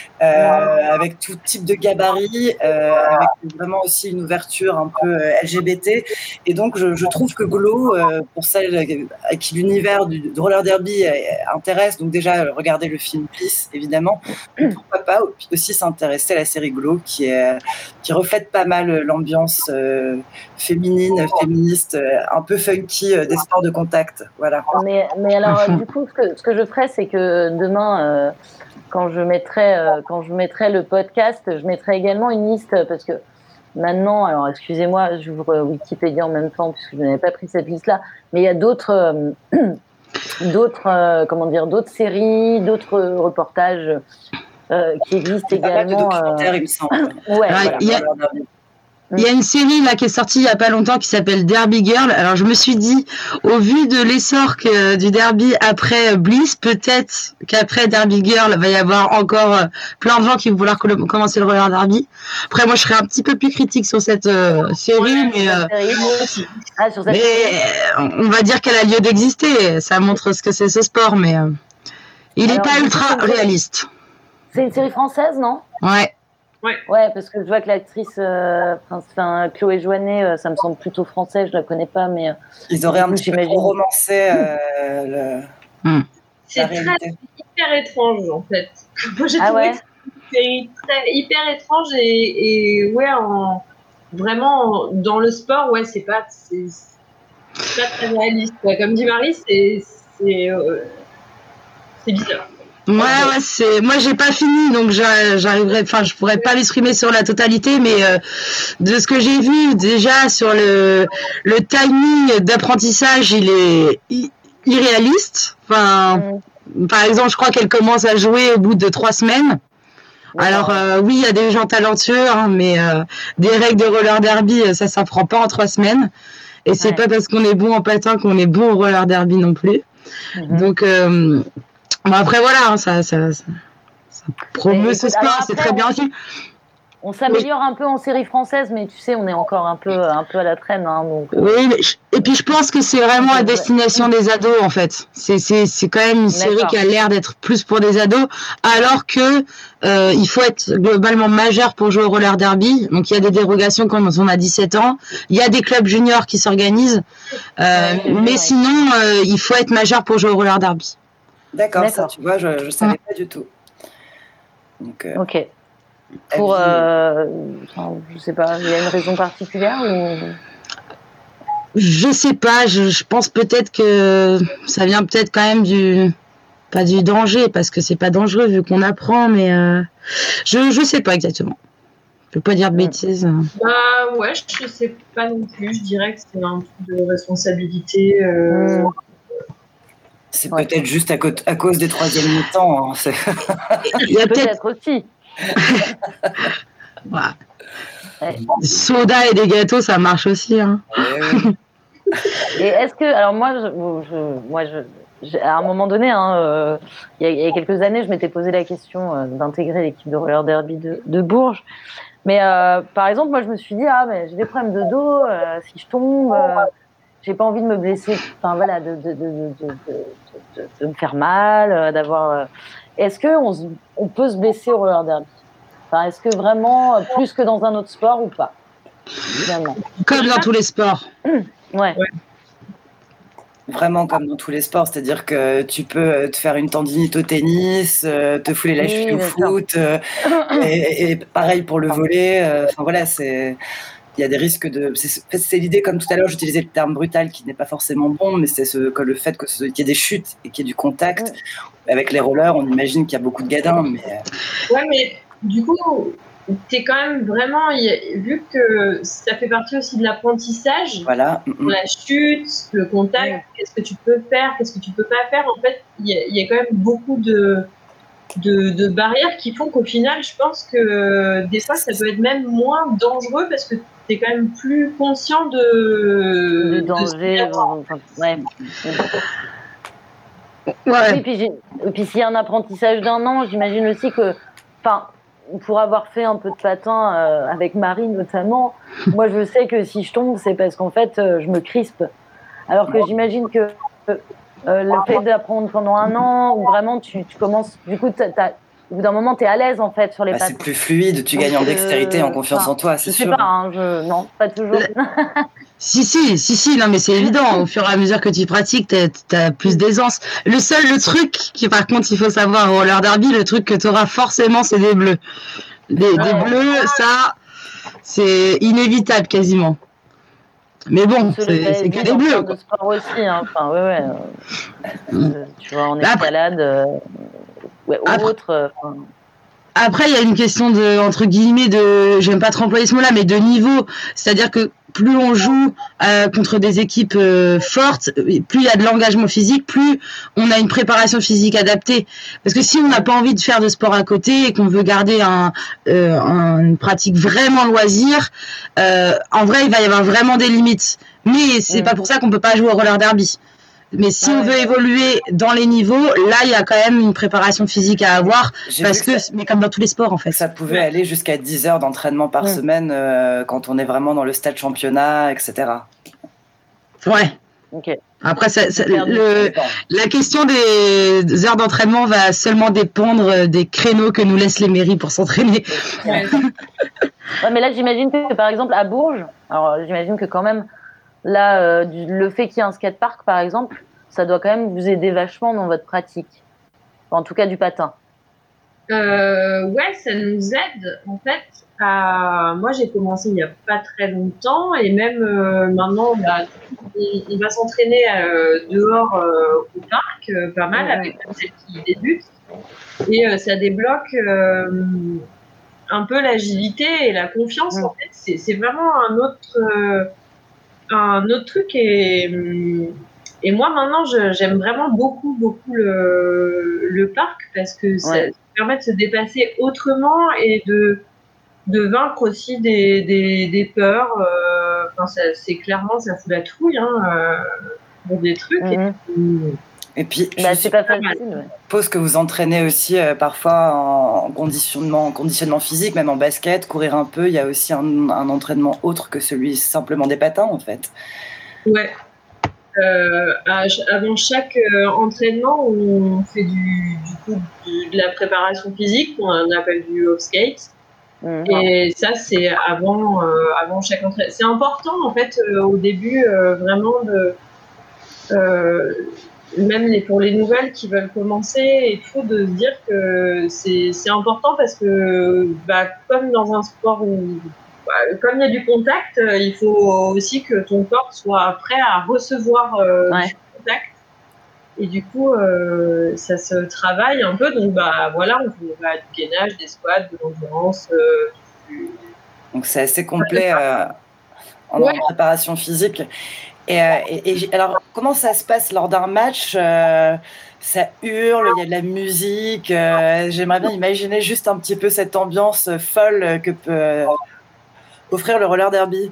[SPEAKER 1] Euh, avec tout type de gabarit, euh, avec vraiment aussi une ouverture un peu euh, L G B T. Et donc, je, je trouve que Glow, euh, pour celles à qui l'univers du, du roller derby euh, intéresse, donc déjà euh, regarder le film Peace, évidemment, mais pourquoi pas aussi s'intéresser à la série Glow, qui, est, qui reflète pas mal l'ambiance euh, féminine, féministe, euh, un peu funky euh, des sports de contact. Voilà.
[SPEAKER 5] Mais, mais alors, euh, du coup, ce que, ce que je ferai, c'est que demain, euh, quand je mettrai, euh, quand je mettrai le podcast, je mettrai également une liste parce que maintenant, alors excusez-moi, j'ouvre Wikipédia en même temps puisque je n'avais pas pris cette liste-là, mais il y a d'autres, euh, d'autres, euh, comment dire, d'autres séries, d'autres reportages euh, qui existent
[SPEAKER 1] Pas mal de
[SPEAKER 5] également.
[SPEAKER 1] documentaires,
[SPEAKER 5] euh,
[SPEAKER 1] il me semble.
[SPEAKER 5] Ouais,
[SPEAKER 4] Ah,
[SPEAKER 5] voilà.
[SPEAKER 4] il y a-
[SPEAKER 1] Roller derby.
[SPEAKER 4] Il y a une série là qui est sortie il y a pas longtemps qui s'appelle Derby Girl. Alors je me suis dit, au vu de l'essor que, du derby après Bliss, peut-être qu'après Derby Girl va y avoir encore euh, plein de gens qui vont vouloir colo- commencer le roller derby. Après moi je serais un petit peu plus critique sur cette euh, série, mais, euh,
[SPEAKER 5] Série. Ah, sur cette
[SPEAKER 4] mais
[SPEAKER 5] série.
[SPEAKER 4] euh, on va dire qu'elle a lieu d'exister. Ça montre ce que c'est ce sport, mais euh, il n'est
[SPEAKER 5] Alors,
[SPEAKER 4] pas
[SPEAKER 5] du coup,
[SPEAKER 4] ultra
[SPEAKER 5] c'est une série-
[SPEAKER 4] réaliste.
[SPEAKER 5] C'est une série française, non?
[SPEAKER 4] Ouais.
[SPEAKER 5] Ouais, parce que je vois que l'actrice, euh, enfin, Chloé Joannet, euh, ça me semble plutôt français, je la connais pas, mais. euh,
[SPEAKER 1] Ils auraient
[SPEAKER 5] Du
[SPEAKER 1] un
[SPEAKER 5] coup,
[SPEAKER 1] petit peu
[SPEAKER 5] j'imagine.
[SPEAKER 1] trop romancé euh, le,
[SPEAKER 6] C'est
[SPEAKER 1] la
[SPEAKER 6] très
[SPEAKER 1] réalité.
[SPEAKER 6] hyper étrange en fait. Moi j'ai
[SPEAKER 5] Ah
[SPEAKER 6] trouvé
[SPEAKER 5] ouais?
[SPEAKER 6] que c'était une série très hyper étrange et, et ouais, en, vraiment dans le sport, ouais, c'est pas, c'est, c'est pas très réaliste. Quoi. Comme dit Marie, c'est, c'est, euh, c'est bizarre.
[SPEAKER 4] Ouais, ouais, c'est. Moi, j'ai pas fini, donc j'arriverai. Enfin, je pourrais pas m'exprimer sur la totalité, mais euh, de ce que j'ai vu déjà sur le le timing d'apprentissage, il est irréaliste. Enfin, mmh. par exemple, je crois qu'elle commence à jouer au bout de trois semaines. Ouais, Alors euh, oui, il y a des gens talentueux, hein, mais euh, des règles de roller derby, ça s'apprend pas en trois semaines. Et c'est ouais. pas parce qu'on est bon en patin qu'on est bon au roller derby non plus. Mmh. Donc euh, bon, après voilà, hein, ça, ça, ça, ça promeut ce sport, c'est très bien aussi.
[SPEAKER 5] On s'améliore oui. un peu en série française, mais tu sais, on est encore un peu, un peu à la traîne. Hein, donc...
[SPEAKER 4] Oui, mais je... et puis je pense que c'est vraiment à destination des ados, en fait. C'est, c'est, c'est quand même une D'accord. série qui a l'air d'être plus pour des ados, alors que euh, il faut être globalement majeur pour jouer au roller derby. Donc il y a des dérogations quand on a dix-sept ans. Il y a des clubs juniors qui s'organisent, euh, ouais, mais ouais. sinon, euh, il faut être majeur pour jouer au roller derby.
[SPEAKER 1] D'accord, D'accord. ça, tu vois, je ne savais pas du tout.
[SPEAKER 5] Donc, euh... Ok. Pour, euh, enfin, je sais pas, il y a une raison particulière ou...
[SPEAKER 4] Je sais pas, je, je pense peut-être que ça vient peut-être quand même du, pas du danger, parce que c'est pas dangereux vu qu'on apprend, mais euh, je, je sais pas exactement. Je peux pas dire de bêtises.
[SPEAKER 6] Bah ouais, je sais pas non plus, je dirais que c'est un truc de responsabilité. Euh... Mmh.
[SPEAKER 1] C'est ouais. peut-être juste à, co- à cause des troisièmes mi-temps. Hein, c'est...
[SPEAKER 5] Il y a peut-être, peut-être aussi.
[SPEAKER 4] Voilà. Ouais. Soda et des gâteaux, ça marche aussi. Hein.
[SPEAKER 5] Et est-ce que, alors moi, je, je, moi, je, à un moment donné, hein, euh, il, y a, il y a quelques années, je m'étais posé la question euh, d'intégrer l'équipe de roller derby de, de Bourges. Mais euh, par exemple, moi, je me suis dit, ah, mais j'ai des problèmes de dos. Euh, si je tombe, euh, j'ai pas envie de me blesser. Enfin voilà, de, de, de, de, de, de, de, de me faire mal, euh, d'avoir. Euh, Est-ce qu'on on peut se blesser au roller derby? Enfin, est-ce que vraiment, plus que dans un autre sport ou pas? Finalement.
[SPEAKER 4] Comme dans tous les sports.
[SPEAKER 5] Mmh. Ouais. ouais.
[SPEAKER 1] Vraiment comme dans tous les sports, c'est-à-dire que tu peux te faire une tendinite au tennis, te fouler la cheville oui, au foot, euh, et, et pareil pour le volley. Enfin euh, voilà, c'est. Il y a des risques de. C'est, c'est l'idée, comme tout à l'heure, j'utilisais le terme brutal qui n'est pas forcément bon, mais c'est ce, que le fait que ce, qu'il y ait des chutes et qu'il y ait du contact. Ouais. Avec les rollers, on imagine qu'il y a beaucoup de gadins. Mais...
[SPEAKER 6] Ouais, mais du coup, t'es quand même vraiment. Vu que ça fait partie aussi de l'apprentissage,
[SPEAKER 1] voilà.
[SPEAKER 6] la chute, le contact, ouais. Qu'est-ce que tu peux faire, qu'est-ce que tu peux pas faire. En fait, il y a, il y a quand même beaucoup de. De, de barrières qui font qu'au final, je pense que des fois, ça peut être même moins dangereux parce que tu es quand même plus conscient de...
[SPEAKER 5] Le danger. De enfin, ouais.
[SPEAKER 4] ouais.
[SPEAKER 5] Et puis, et puis s'il y a un apprentissage d'un an, j'imagine aussi que... Enfin, pour avoir fait un peu de patin euh, avec Marie notamment, moi, je sais que si je tombe, c'est parce qu'en fait, euh, je me crispe. Alors que j'imagine que... Euh, Euh, le fait d'apprendre pendant un an, où vraiment tu, tu commences, du coup, t'as, t'as, au bout d'un moment, tu es à l'aise en fait sur les
[SPEAKER 1] bah,
[SPEAKER 5] pattes.
[SPEAKER 1] C'est plus fluide, tu gagnes en dextérité, euh, en confiance en toi, c'est
[SPEAKER 5] je
[SPEAKER 1] sûr.
[SPEAKER 5] Je sais pas, hein, je, non, pas toujours.
[SPEAKER 4] si, si, si, si, non, mais c'est évident. Au fur et à mesure que tu pratiques, tu as plus d'aisance. Le seul, le truc qui, par contre, il faut savoir au roller derby, le truc que tu auras forcément, c'est des bleus. Des, des bleus, ça, c'est inévitable quasiment. Mais bon, c'est, c'est que des bleus.
[SPEAKER 5] De sport aussi, hein. Enfin, ouais, ouais. Euh, tu vois, en escalade, euh, ouais, ou autre. Euh,
[SPEAKER 4] Après, il y a une question de, entre guillemets, de, j'aime pas trop employer ce mot-là, mais de niveau. C'est-à-dire que plus on joue euh, contre des équipes euh, fortes, plus il y a de l'engagement physique, plus on a une préparation physique adaptée. Parce que si on n'a pas envie de faire de sport à côté et qu'on veut garder un, euh, un, une pratique vraiment loisir, euh, en vrai, il va y avoir vraiment des limites. Mais c'est mmh. pas pour ça qu'on peut pas jouer au roller derby. Mais si ah on ouais. veut évoluer dans les niveaux, là, il y a quand même une préparation physique à avoir, J'ai parce que, que ça, mais comme dans tous les sports, en fait.
[SPEAKER 1] Ça pouvait ouais. aller jusqu'à dix heures d'entraînement par ouais. semaine euh, quand on est vraiment dans le stade championnat, et cetera.
[SPEAKER 4] Ouais.
[SPEAKER 5] Okay.
[SPEAKER 4] Après, ça, ça, le, la question des heures d'entraînement va seulement dépendre des créneaux que nous laissent les mairies pour s'entraîner.
[SPEAKER 5] Ouais. ouais, mais là, j'imagine que, par exemple, à Bourges, alors j'imagine que quand même, là, euh, du, le fait qu'il y ait un skatepark, par exemple, ça doit quand même vous aider vachement dans votre pratique. En tout cas, du patin.
[SPEAKER 6] Euh, ouais, ça nous aide, en fait. À... Moi, j'ai commencé il n'y a pas très longtemps et même euh, maintenant, bah, on, on va s'entraîner euh, dehors euh, au parc. euh, pas mal avec celle qui débute. Et euh, ça débloque euh, un peu l'agilité et la confiance. En fait, c'est, c'est vraiment un autre, euh, un autre truc. Et, et moi, maintenant, je, j'aime vraiment beaucoup, beaucoup le, le parc parce que ça,
[SPEAKER 5] Ouais.
[SPEAKER 6] ça permet de se dépasser autrement et de, de vaincre aussi des, des, des peurs. Euh, enfin, ça, c'est clairement, ça fout la trouille hein, euh, pour des trucs.
[SPEAKER 5] Mhm.
[SPEAKER 6] Et,
[SPEAKER 1] Et puis,
[SPEAKER 5] Bah,
[SPEAKER 1] je
[SPEAKER 5] c'est pas facile. Ouais.
[SPEAKER 1] suppose que vous entraînez aussi euh, parfois en conditionnement, en conditionnement physique, même en basket, courir un peu. Il y a aussi un, un entraînement autre que celui simplement des patins, en fait.
[SPEAKER 6] Ouais. Euh, à, avant chaque euh, entraînement, on fait du, du coup du, de la préparation physique, qu'on appelle du off-skate. Mmh. Et ça, c'est avant, euh, avant chaque entraînement. C'est important, en fait, euh, au début, euh, vraiment de... Euh, même les, pour les nouvelles qui veulent commencer, il faut de se dire que c'est, c'est important parce que, bah, comme dans un sport où, bah, comme il y a du contact, euh, il faut aussi que ton corps soit prêt à recevoir euh,
[SPEAKER 5] ouais.
[SPEAKER 6] du contact. Et du coup, euh, ça se travaille un peu. Donc, bah, voilà, on fait bah, du gainage, des squats, de l'endurance. Euh, du...
[SPEAKER 1] Donc, c'est assez complet euh, en, ouais. en préparation physique. Et, euh, et, et alors, comment ça se passe lors d'un match euh, ça hurle, il y a de la musique. Euh, j'aimerais bien imaginer juste un petit peu cette ambiance folle que peut euh, offrir le roller derby.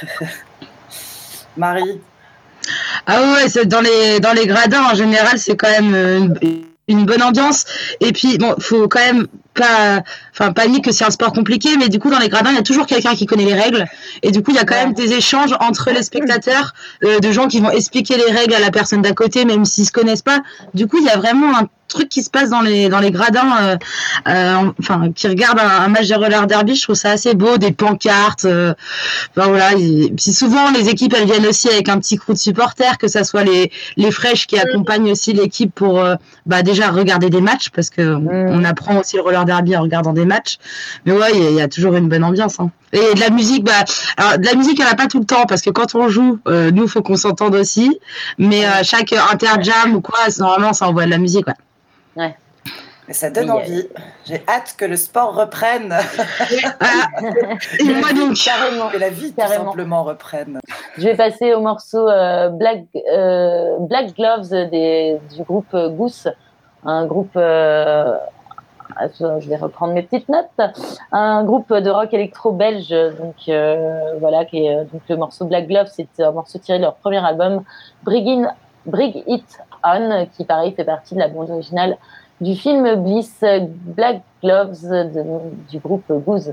[SPEAKER 1] Marie.
[SPEAKER 4] Ah ouais, c'est dans les dans les gradins en général, c'est quand même une, une bonne ambiance. Et puis bon, faut quand même pas, enfin pas nier que c'est un sport compliqué, mais du coup dans les gradins il y a toujours quelqu'un qui connaît les règles. Et du coup il y a quand ouais. même des échanges entre les spectateurs, euh, de gens qui vont expliquer les règles à la personne d'à côté, même s'ils se connaissent pas. Du coup il y a vraiment un truc qui se passe dans les dans les gradins, euh, euh, enfin qui regardent un, un match de roller derby, je trouve ça assez beau, des pancartes, euh, ben voilà. Et puis souvent les équipes elles viennent aussi avec un petit crew de supporters, que ça soit les les fraîches qui accompagnent aussi l'équipe pour euh, bah déjà regarder des matchs parce que mmh. on apprend aussi le roller derby en regardant des matchs. Mais ouais, il y, y a toujours une bonne ambiance. Hein. Et de la musique, bah alors de la musique il y en a pas tout le temps parce que quand on joue, euh, nous faut qu'on s'entende aussi. Mais euh, chaque interjam ou quoi, normalement ça envoie de la musique. Ouais.
[SPEAKER 5] Ouais.
[SPEAKER 1] Et ça donne oui, envie. Euh... J'ai hâte que le sport reprenne.
[SPEAKER 4] ah, et moi donc.
[SPEAKER 5] Carrément.
[SPEAKER 1] Que la vie
[SPEAKER 5] Carrément.
[SPEAKER 1] tout simplement reprenne.
[SPEAKER 5] Je vais passer au morceau euh, Black, euh, Black Gloves des, du groupe Goose. Un groupe, euh, je vais reprendre mes petites notes, un groupe de rock électro belge. Donc euh, voilà, qui est, donc le morceau Black Gloves, c'est un morceau tiré de leur premier album, Bring, in, Bring It On, qui pareil fait partie de la bande originale du film Bliss. Black Gloves de, du groupe Goose.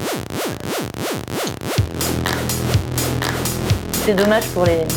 [SPEAKER 5] C'est dommage pour les...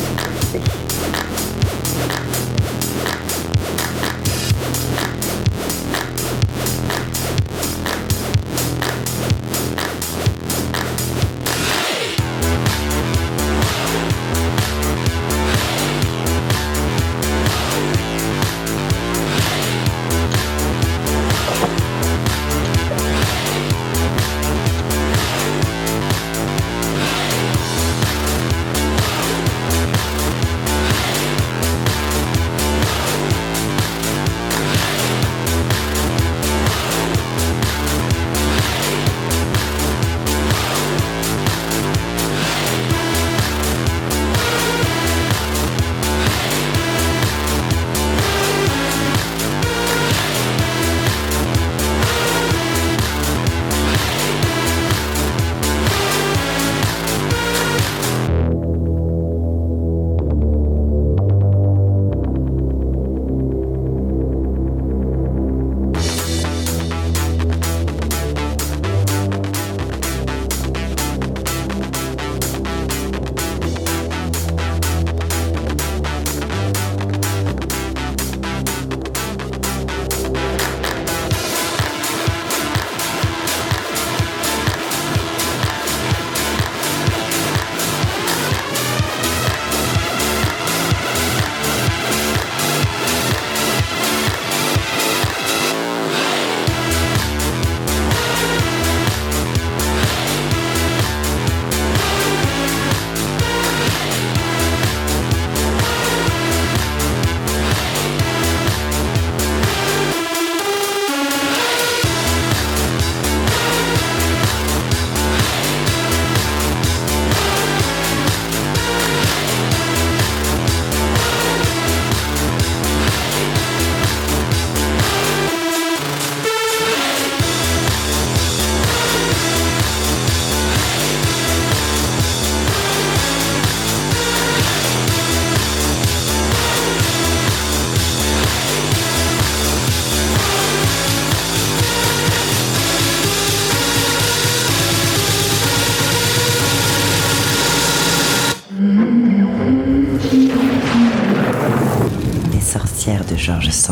[SPEAKER 1] Pierre de Georges Sand.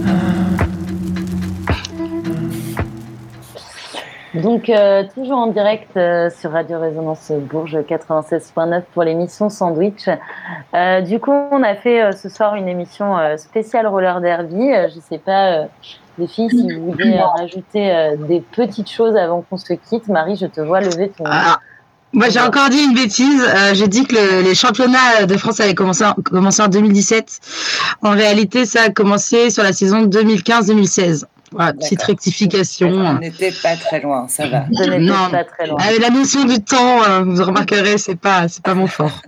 [SPEAKER 5] Donc, euh, toujours en direct euh, sur Radio Résonance Bourges quatre-vingt-seize point neuf pour l'émission Sandwich. Euh, du coup, on a fait euh, ce soir une émission euh, spéciale roller derby. Euh, je ne sais pas, euh, les filles, si vous voulez euh, rajouter euh, des petites choses avant qu'on se quitte. Marie, je te vois lever ton...
[SPEAKER 4] Ah. Moi, j'ai encore dit une bêtise. Euh, j'ai dit que le, les championnats de France avaient commencé en, commencé en deux mille dix-sept. En réalité, ça a commencé sur la saison deux mille quinze deux mille seize. Voilà, petite rectification.
[SPEAKER 1] On n'était pas très loin, ça va.
[SPEAKER 5] Non, pas très loin.
[SPEAKER 4] Avec la notion du temps, euh, vous remarquerez, c'est pas, c'est pas mon fort.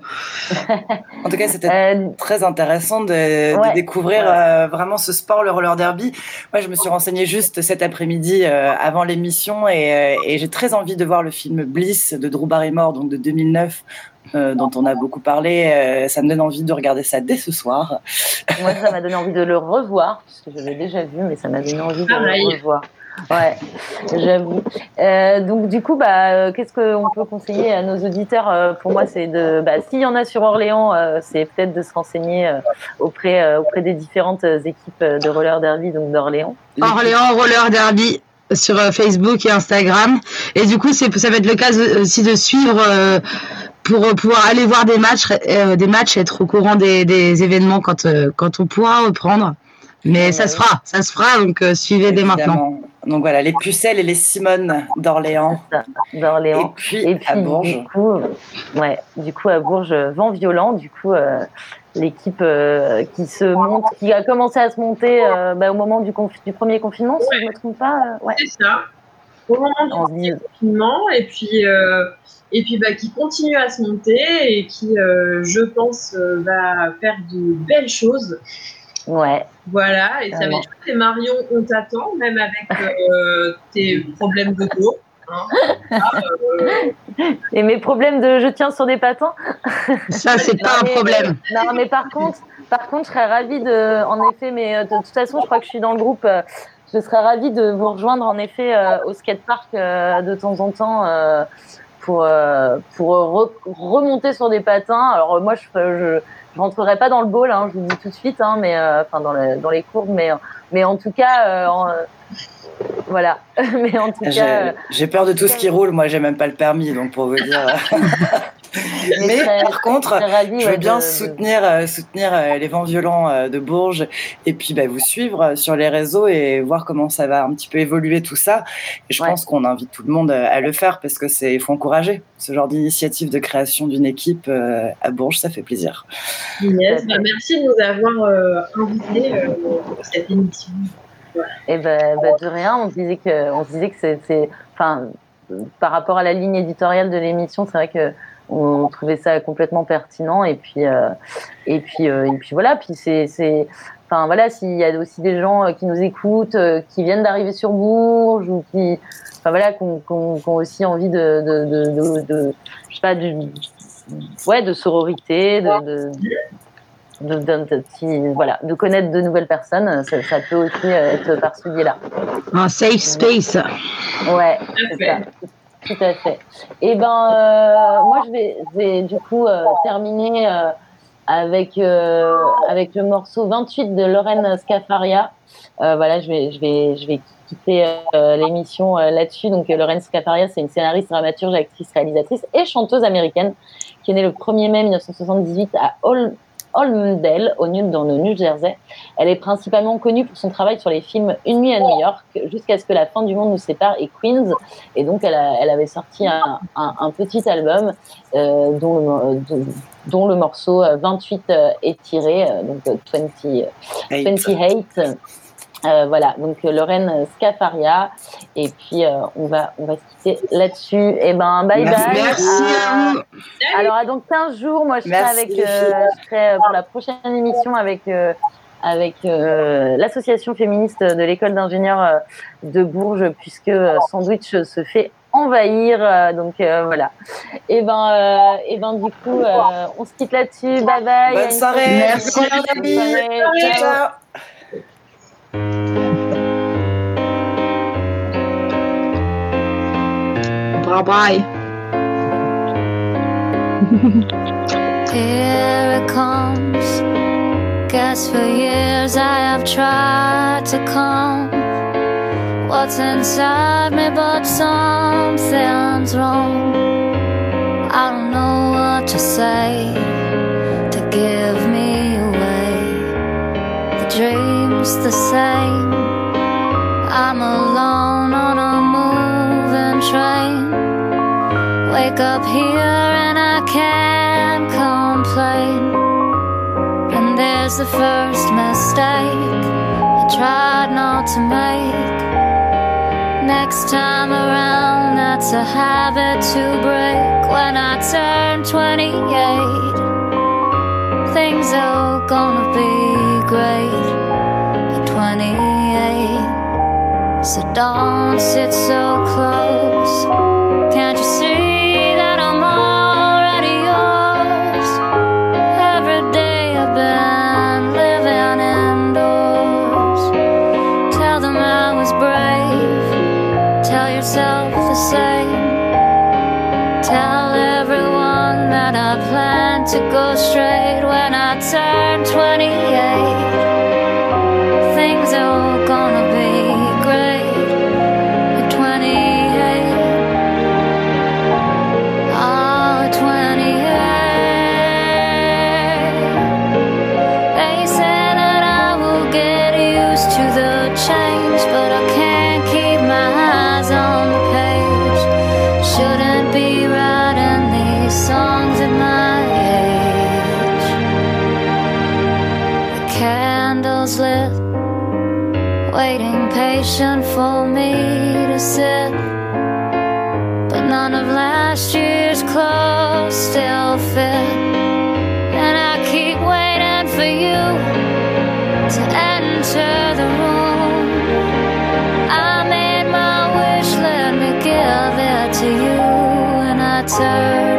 [SPEAKER 1] En tout cas, c'était euh, très intéressant de, ouais, de découvrir ouais. euh, vraiment ce sport, le roller derby. Moi, je me suis renseignée juste cet après-midi euh, avant l'émission et, euh, et j'ai très envie de voir le film Bliss de Drew Barrymore, donc de deux mille neuf. Euh, dont on a beaucoup parlé, euh, ça me donne envie de regarder ça dès ce soir.
[SPEAKER 5] Moi, ça m'a donné envie de le revoir, parce que je l'ai déjà vu, mais ça m'a donné envie de ah, le oui. revoir. Ouais, j'avoue. Euh, donc, du coup, bah, euh, qu'est-ce qu'on peut conseiller à nos auditeurs euh, Pour moi, c'est de, bah, s'il y en a sur Orléans, euh, c'est peut-être de se renseigner euh, auprès, euh, auprès des différentes équipes de roller derby, donc d'Orléans.
[SPEAKER 4] Orléans Roller Derby sur euh, Facebook et Instagram. Et du coup, c'est, ça va être l'occasion aussi de suivre. Euh, pour pouvoir aller voir des matchs, euh, des matchs, être au courant des, des événements quand euh, quand on pourra reprendre. Mais ouais, ça se fera, ça se fera. Donc euh, suivez évidemment. Dès maintenant.
[SPEAKER 1] Donc voilà, les Pucelles et les Simone d'Orléans.
[SPEAKER 5] Ça, d'Orléans.
[SPEAKER 1] Et puis,
[SPEAKER 5] et puis
[SPEAKER 1] à Bourges.
[SPEAKER 5] Du coup, ouais, du coup à Bourges, vent violent. Du coup, euh, l'équipe euh, qui se monte, qui a commencé à se monter euh, bah, au moment du, confi- du premier confinement, si ouais. je ne me trompe pas. Euh, ouais.
[SPEAKER 6] C'est ça. Au moment du premier confinement, et puis. Euh... Et puis, bah, qui continue à se monter et qui, euh, je pense, euh, va faire de belles choses.
[SPEAKER 5] Ouais.
[SPEAKER 6] Voilà, et ça va être chouette. Et Marion, on t'attend, même avec euh, tes problèmes de dos. Hein. Ah,
[SPEAKER 5] euh... Et mes problèmes de je tiens sur des patins.
[SPEAKER 4] Ça, c'est pas non, un
[SPEAKER 5] mais,
[SPEAKER 4] problème.
[SPEAKER 5] Non, mais par contre, par contre, je serais ravie de. En effet, mais de toute façon, je crois que je suis dans le groupe. Euh, je serais ravie de vous rejoindre, en effet, euh, au skatepark euh, de temps en temps. Euh, pour euh, pour re- remonter sur des patins. Alors moi je je, je rentrerai pas dans le bowl, hein, je vous dis tout de suite, hein, mais enfin euh, dans le, dans les courbes, mais mais en tout cas euh, en, euh, voilà. Mais en tout
[SPEAKER 1] j'ai,
[SPEAKER 5] cas, euh,
[SPEAKER 1] j'ai peur de tout ce qui roule. Moi j'ai même pas le permis, donc pour vous dire. Mais, mais très, par contre, ravi, je veux ouais, bien de, soutenir, de... Euh, soutenir euh, les vents violents euh, de Bourges et puis bah, vous suivre euh, sur les réseaux et voir comment ça va un petit peu évoluer tout ça. Et je ouais. pense qu'on invite tout le monde euh, à le faire parce que c'est, il faut encourager ce genre d'initiative de création d'une équipe euh, à Bourges, ça fait plaisir.
[SPEAKER 6] Yes, bah, merci de nous avoir euh, invités euh, pour cette émission.
[SPEAKER 5] Ouais. Et ben bah, bah, de rien, on se disait que, on se disait que c'est, c'est, enfin, par rapport à la ligne éditoriale de l'émission, c'est vrai que on trouvait ça complètement pertinent et puis euh, et puis euh, et puis voilà, puis c'est c'est enfin voilà, s'il y a aussi des gens qui nous écoutent, euh, qui viennent d'arriver sur Bourges ou qui enfin voilà, qui ont, qui ont, qui ont aussi envie de de de, de, de je sais pas du ouais de sororité, de, de De, de, de, de, voilà, de connaître de nouvelles personnes, ça, ça peut aussi être par ce biais-là.
[SPEAKER 4] Un safe space.
[SPEAKER 5] Ouais, c'est ça. Tout à fait. Et ben, euh, moi, je vais, je vais du coup euh, terminer euh, avec euh, avec le morceau vingt-huit de Lorraine Scafaria. Euh, voilà, je vais, je vais, je vais quitter euh, l'émission euh, là-dessus. Donc, euh, Lorraine Scafaria, c'est une scénariste, dramaturge, actrice, réalisatrice et chanteuse américaine qui est née le premier mai dix-neuf cent soixante-dix-huit à Hol- Holmdel, au New, dans le New Jersey. Elle est principalement connue pour son travail sur les films Une nuit à New York, Jusqu'à ce que la fin du monde nous sépare et Queens. Et donc, elle, a, elle avait sorti un, un, un petit album euh, dont, le, de, dont le morceau vingt-huit est tiré, euh, donc vingt-huit. Euh, voilà, donc Lorraine Scafaria. Et puis, euh, on, va, on va se quitter là-dessus. Et ben, bye bye.
[SPEAKER 4] Merci à vous.
[SPEAKER 5] Alors, à donc quinze jours, moi, je serai, avec, euh, je serai pour la prochaine émission avec, euh, avec euh, l'association féministe de l'école d'ingénieurs de Bourges, puisque euh, Sandwich se fait envahir. Euh, donc, euh, voilà. Et ben, euh, et ben, du coup, euh, on se quitte là-dessus. Bye bye.
[SPEAKER 1] Bonne soirée.
[SPEAKER 4] Merci.
[SPEAKER 1] Bonne soirée. Ciao, ciao.
[SPEAKER 4] Bye bye.
[SPEAKER 3] Here it comes. Get Yes, for years I have tried to calm what's inside me, but something's wrong. I don't know what to say to give me away. The dream's the same. I'm alone on a moving train. Wake up here and I can't complain. And there's the first mistake I tried not to make. Next time around, that's a habit to break. When I turn twenty-eight, things are gonna be great. But twenty-eight, so don't sit so close. Can't you see that I'm already yours? Every day I've been living indoors. Tell them I was brave. Tell yourself the same. Tell everyone that I plan to go straight. When I turn twenty-eight, things are gonna be great. At twenty-eight, oh, twenty-eight. They say that I will get used to the change, but I can't keep my eyes on the page. Shouldn't be writing these songs at my age. The candle's lit, waiting patient for me to sit. But none of last year's clothes still fit. And I keep waiting for you to enter the room. I made my wish, let me give it to you. And I turn